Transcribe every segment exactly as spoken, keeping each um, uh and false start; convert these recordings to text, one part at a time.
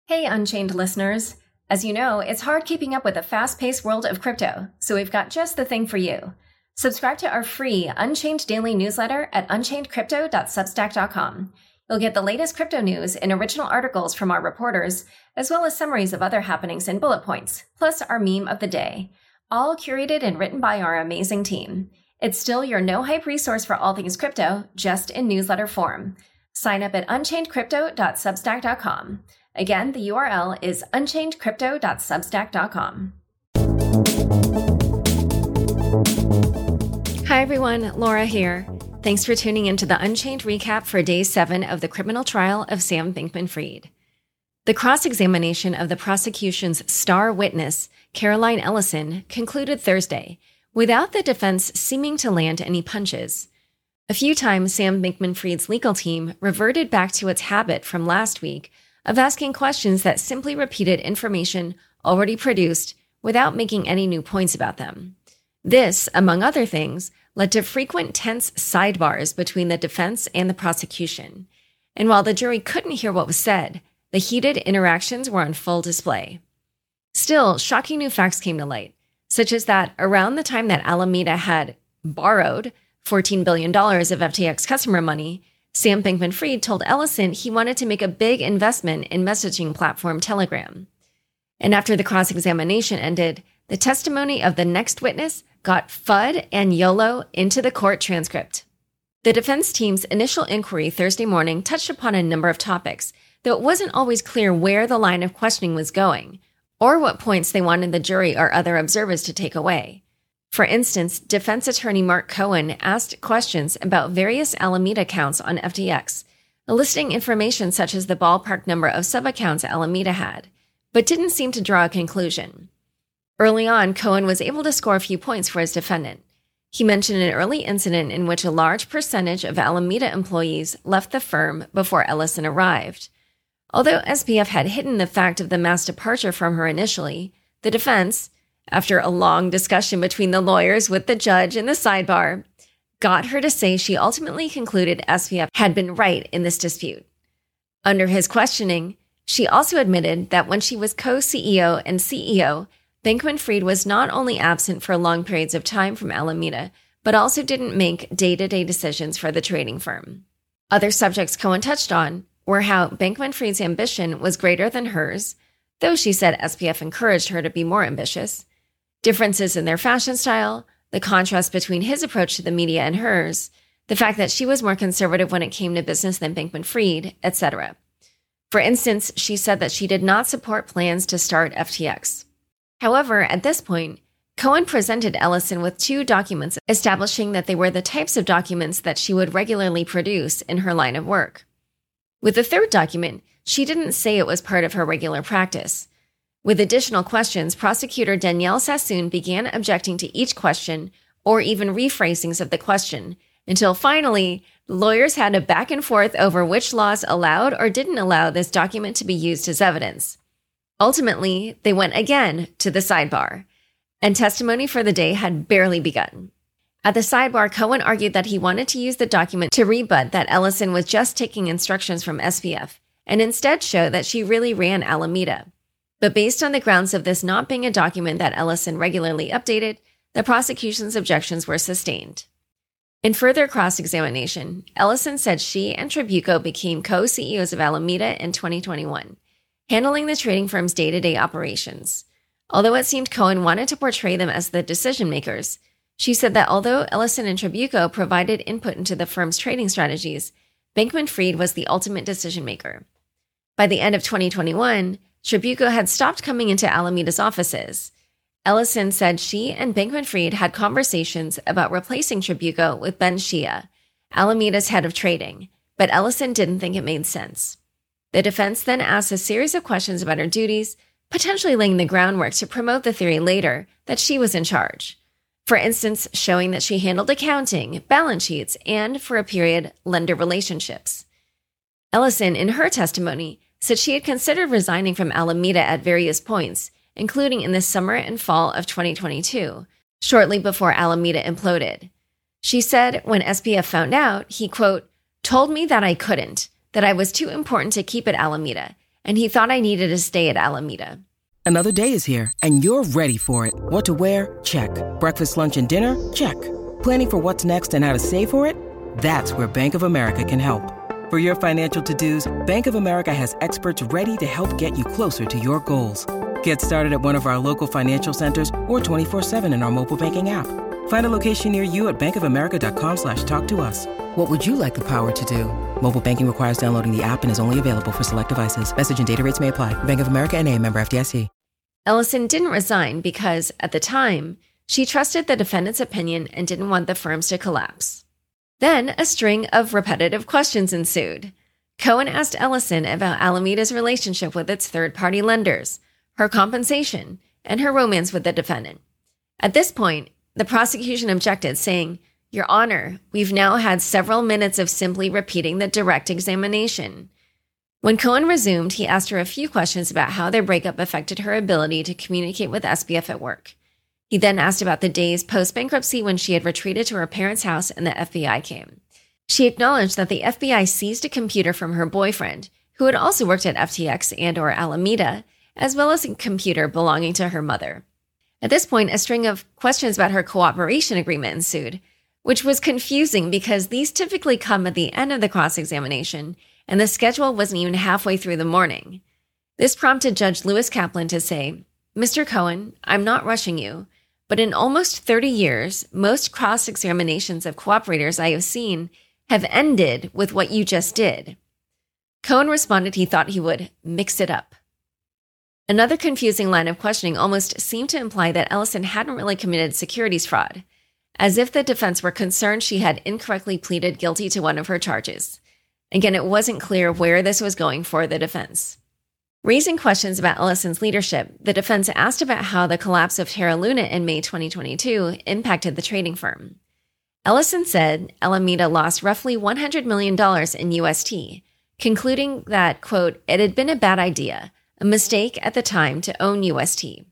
Hey, Unchained listeners. As you know, it's hard keeping up with the fast-paced world of crypto, so we've got just the thing for you. Subscribe to our free Unchained daily newsletter at unchained crypto dot substack dot com. You'll get the latest crypto news and original articles from our reporters, as well as summaries of other happenings and bullet points, plus our meme of the day, all curated and written by our amazing team. It's still your no-hype resource for all things crypto, just in newsletter form. Sign up at unchained crypto dot substack dot com. Again, the U R L is unchained crypto dot substack dot com. Hi everyone, Laura here. Thanks for tuning into the Unchained recap for day seven of the criminal trial of Sam Bankman-Fried. The cross-examination of the prosecution's star witness, Caroline Ellison, concluded Thursday, without the defense seeming to land any punches. A few times, Sam Bankman-Fried's legal team reverted back to its habit from last week of asking questions that simply repeated information already produced without making any new points about them. This, among other things, led to frequent tense sidebars between the defense and the prosecution. And while the jury couldn't hear what was said, the heated interactions were on full display. Still, shocking new facts came to light, such as that around the time that Alameda had borrowed fourteen billion dollars of F T X customer money, Sam Bankman-Fried told Ellison he wanted to make a big investment in messaging platform Telegram. And after the cross-examination ended, the testimony of the next witness got F U D and YOLO into the court transcript. The defense team's initial inquiry Thursday morning touched upon a number of topics, though it wasn't always clear where the line of questioning was going, or what points they wanted the jury or other observers to take away. For instance, defense attorney Mark Cohen asked questions about various Alameda accounts on F T X, eliciting information such as the ballpark number of sub-accounts Alameda had, but didn't seem to draw a conclusion. Early on, Cohen was able to score a few points for his defendant. He mentioned an early incident in which a large percentage of Alameda employees left the firm before Ellison arrived. Although S B F had hidden the fact of the mass departure from her initially, the defense, after a long discussion between the lawyers with the judge in the sidebar, got her to say she ultimately concluded S B F had been right in this dispute. Under his questioning, she also admitted that when she was co-C E O and C E O, Bankman-Fried was not only absent for long periods of time from Alameda, but also didn't make day-to-day decisions for the trading firm. Other subjects Cohen touched on were how Bankman-Fried's ambition was greater than hers, though she said S B F encouraged her to be more ambitious, differences in their fashion style, the contrast between his approach to the media and hers, the fact that she was more conservative when it came to business than Bankman-Fried, et cetera. For instance, she said that she did not support plans to start F T X. However, at this point, Cohen presented Ellison with two documents establishing that they were the types of documents that she would regularly produce in her line of work. With the third document, she didn't say it was part of her regular practice. With additional questions, prosecutor Danielle Sassoon began objecting to each question or even rephrasings of the question, until finally, the lawyers had a back and forth over which laws allowed or didn't allow this document to be used as evidence. Ultimately, they went again to the sidebar, and testimony for the day had barely begun. At the sidebar, Cohen argued that he wanted to use the document to rebut that Ellison was just taking instructions from S B F, and instead show that she really ran Alameda. But based on the grounds of this not being a document that Ellison regularly updated, the prosecution's objections were sustained. In further cross-examination, Ellison said she and Trabucco became co-C E Os of Alameda in twenty twenty-one, handling the trading firm's day-to-day operations. Although it seemed Cohen wanted to portray them as the decision-makers, she said that although Ellison and Trabucco provided input into the firm's trading strategies, Bankman-Fried was the ultimate decision-maker. By the end of twenty twenty-one, Trabucco had stopped coming into Alameda's offices. Ellison said she and Bankman-Fried had conversations about replacing Trabucco with Ben Shia, Alameda's head of trading, but Ellison didn't think it made sense. The defense then asked a series of questions about her duties, potentially laying the groundwork to promote the theory later that she was in charge. For instance, showing that she handled accounting, balance sheets, and, for a period, lender relationships. Ellison, in her testimony, said she had considered resigning from Alameda at various points, including in the summer and fall of twenty twenty-two, shortly before Alameda imploded. She said when S B F found out, he, quote, told me that I couldn't, that I was too important to keep at Alameda, and he thought I needed to stay at Alameda. Another day is here, and you're ready for it. What to wear? Check. Breakfast, lunch, and dinner? Check. Planning for what's next and how to save for it? That's where Bank of America can help. For your financial to-dos, Bank of America has experts ready to help get you closer to your goals. Get started at one of our local financial centers or twenty-four seven in our mobile banking app. Find a location near you at bankofamerica.com slash talk to us. What would you like the power to do? Mobile banking requires downloading the app and is only available for select devices. Message and data rates may apply. Bank of America N A, member F D I C. Ellison didn't resign because, at the time, she trusted the defendant's opinion and didn't want the firms to collapse. Then a string of repetitive questions ensued. Cohen asked Ellison about Alameda's relationship with its third-party lenders, her compensation, and her romance with the defendant. At this point, the prosecution objected, saying, "Your Honor, we've now had several minutes of simply repeating the direct examination." When Cohen resumed, he asked her a few questions about how their breakup affected her ability to communicate with S B F at work. He then asked about the days post-bankruptcy when she had retreated to her parents' house and the F B I came. She acknowledged that the F B I seized a computer from her boyfriend, who had also worked at F T X and or Alameda, as well as a computer belonging to her mother. At this point, a string of questions about her cooperation agreement ensued, which was confusing because these typically come at the end of the cross-examination, and the schedule wasn't even halfway through the morning. This prompted Judge Lewis Kaplan to say, "Mister Cohen, I'm not rushing you, but in almost thirty years, most cross-examinations of cooperators I have seen have ended with what you just did." Cohen responded he thought he would mix it up. Another confusing line of questioning almost seemed to imply that Ellison hadn't really committed securities fraud, as if the defense were concerned she had incorrectly pleaded guilty to one of her charges. Again, it wasn't clear where this was going for the defense. Raising questions about Ellison's leadership, the defense asked about how the collapse of Terra Luna in May twenty twenty-two impacted the trading firm. Ellison said Alameda lost roughly one hundred million dollars in U S T, concluding that, quote, "it had been a bad idea, a mistake at the time to own U S T."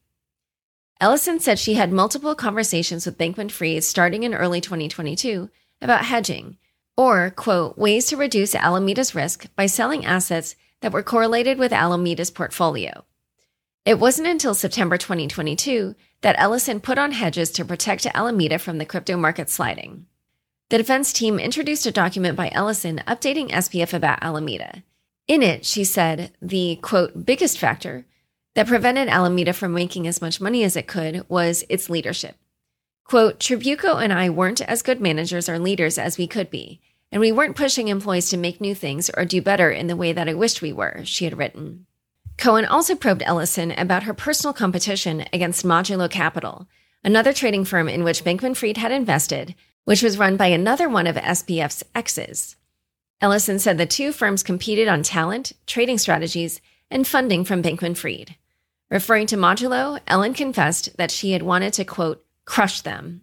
Ellison said she had multiple conversations with Bankman-Fried starting in early twenty twenty-two about hedging, or, quote, ways to reduce Alameda's risk by selling assets that were correlated with Alameda's portfolio. It wasn't until September twenty twenty-two that Ellison put on hedges to protect Alameda from the crypto market sliding. The defense team introduced a document by Ellison updating S B F about Alameda. In it, she said the, quote, biggest factor that prevented Alameda from making as much money as it could was its leadership. Quote, "Tribuco and I weren't as good managers or leaders as we could be, and we weren't pushing employees to make new things or do better in the way that I wished we were," she had written. Cohen also probed Ellison about her personal competition against Modulo Capital, another trading firm in which Bankman-Fried had invested, which was run by another one of S B F's exes. Ellison said the two firms competed on talent, trading strategies, and funding from Bankman-Fried. Referring to Modulo, Ellen confessed that she had wanted to, quote, crush them.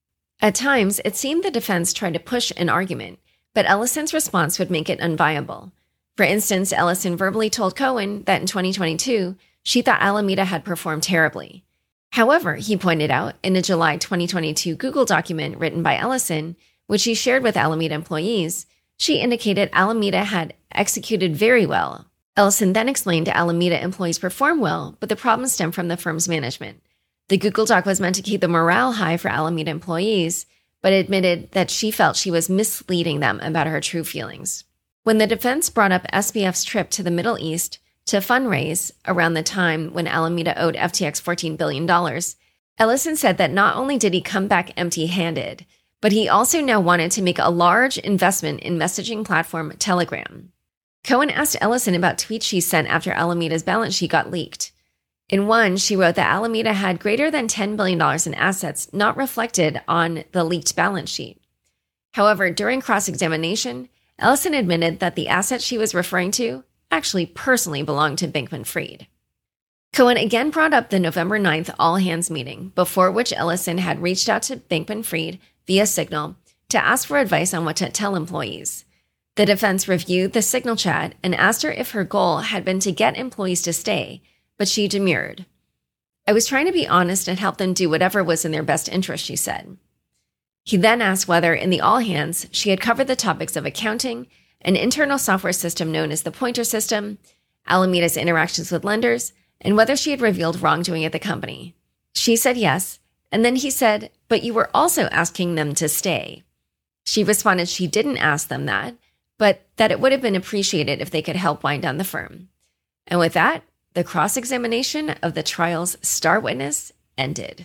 At times, it seemed the defense tried to push an argument, but Ellison's response would make it unviable. For instance, Ellison verbally told Cohen that in twenty twenty-two, she thought Alameda had performed terribly. However, he pointed out, in a July twenty twenty-two Google document written by Ellison, which she shared with Alameda employees, she indicated Alameda had executed very well. Ellison then explained Alameda employees performed well, but the problem stemmed from the firm's management. The Google Doc was meant to keep the morale high for Alameda employees, but admitted that she felt she was misleading them about her true feelings. When the defense brought up S B F's trip to the Middle East to fundraise around the time when Alameda owed F T X fourteen billion dollars, Ellison said that not only did he come back empty-handed, but he also now wanted to make a large investment in messaging platform Telegram. Cohen asked Ellison about tweets she sent after Alameda's balance sheet got leaked. In one, she wrote that Alameda had greater than ten billion dollars in assets not reflected on the leaked balance sheet. However, during cross-examination, Ellison admitted that the assets she was referring to actually personally belonged to Bankman-Fried. Cohen again brought up the November ninth all-hands meeting, before which Ellison had reached out to Bankman-Fried via Signal to ask for advice on what to tell employees. The defense reviewed the Signal chat and asked her if her goal had been to get employees to stay, but she demurred. "I was trying to be honest and help them do whatever was in their best interest," she said. He then asked whether, in the all-hands, she had covered the topics of accounting, an internal software system known as the Pointer System, Alameda's interactions with lenders, and whether she had revealed wrongdoing at the company. She said yes, and then he said, "But you were also asking them to stay." She responded she didn't ask them that, but that it would have been appreciated if they could help wind down the firm. And with that, the cross-examination of the trial's star witness ended.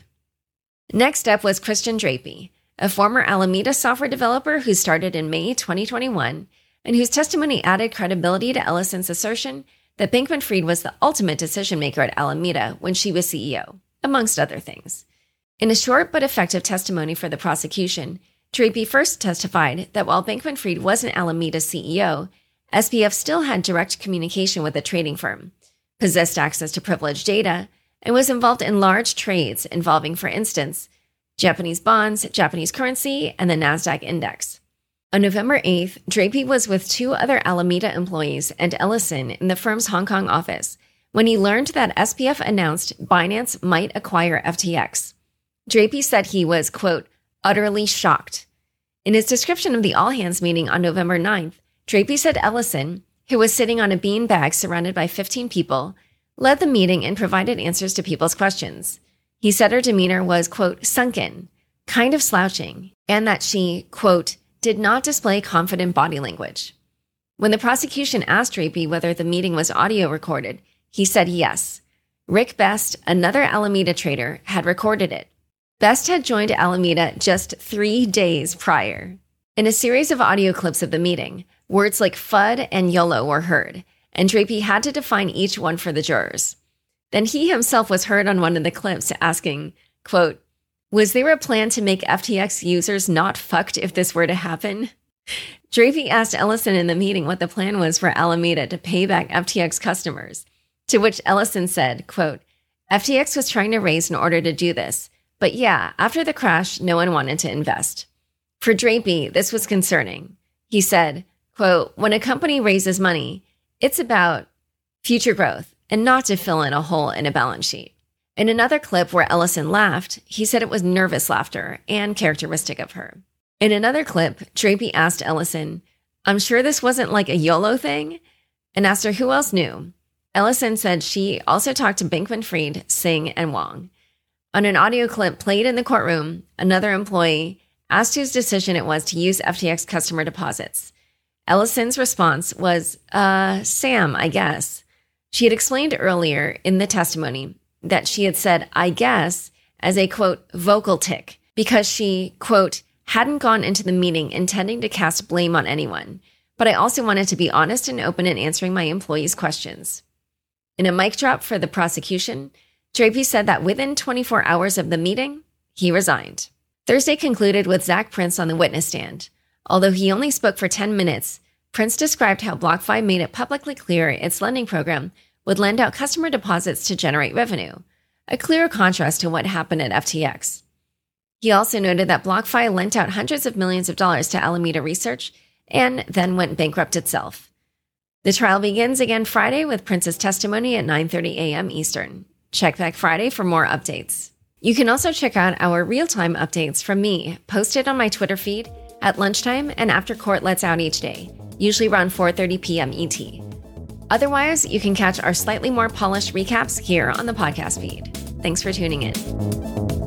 Next up was Christian Drapey, a former Alameda software developer who started in May twenty twenty-one and whose testimony added credibility to Ellison's assertion that Bankman-Fried was the ultimate decision-maker at Alameda when she was C E O, amongst other things. In a short but effective testimony for the prosecution, Drapey first testified that while Bankman-Fried wasn't Alameda's C E O, S B F still had direct communication with the trading firm, possessed access to privileged data, and was involved in large trades involving, for instance, Japanese bonds, Japanese currency, and the NASDAQ index. On November eighth, Drapey was with two other Alameda employees and Ellison in the firm's Hong Kong office when he learned that S B F announced Binance might acquire F T X. Drapey said he was, quote, utterly shocked. In his description of the all-hands meeting on November ninth, Drapey said Ellison, who was sitting on a bean bag surrounded by fifteen people, led the meeting and provided answers to people's questions. He said her demeanor was, quote, sunken, kind of slouching, and that she, quote, did not display confident body language. When the prosecution asked Drapey whether the meeting was audio recorded, he said yes. Rick Best, another Alameda trader, had recorded it. Best had joined Alameda just three days prior. In a series of audio clips of the meeting, words like F U D and YOLO were heard, and Drapey had to define each one for the jurors. Then he himself was heard on one of the clips asking, quote, was there a plan to make F T X users not fucked if this were to happen? Drapey asked Ellison in the meeting what the plan was for Alameda to pay back F T X customers, to which Ellison said, quote, F T X was trying to raise in order to do this, but yeah, after the crash, no one wanted to invest. For Drapey, this was concerning. He said, quote, when a company raises money, it's about future growth and not to fill in a hole in a balance sheet. In another clip where Ellison laughed, he said it was nervous laughter and characteristic of her. In another clip, Drapey asked Ellison, I'm sure this wasn't like a YOLO thing? And asked her who else knew. Ellison said she also talked to Bankman-Fried, Singh, and Wong. On an audio clip played in the courtroom, another employee asked whose decision it was to use F T X customer deposits. Ellison's response was, uh, Sam, I guess. She had explained earlier in the testimony that she had said, I guess, as a, quote, vocal tic, because she, quote, hadn't gone into the meeting intending to cast blame on anyone, but I also wanted to be honest and open in answering my employees' questions. In a mic drop for the prosecution, Drapey said that within twenty-four hours of the meeting, he resigned. Thursday concluded with Zach Prince on the witness stand. Although he only spoke for ten minutes, Prince described how BlockFi made it publicly clear its lending program would lend out customer deposits to generate revenue, a clear contrast to what happened at F T X. He also noted that BlockFi lent out hundreds of millions of dollars to Alameda Research and then went bankrupt itself. The trial begins again Friday with Prince's testimony at nine thirty a.m. Eastern. Check back Friday for more updates. You can also check out our real-time updates from me, posted on my Twitter feed at lunchtime and after court lets out each day, usually around four thirty p.m. E T. Otherwise, you can catch our slightly more polished recaps here on the podcast feed. Thanks for tuning in.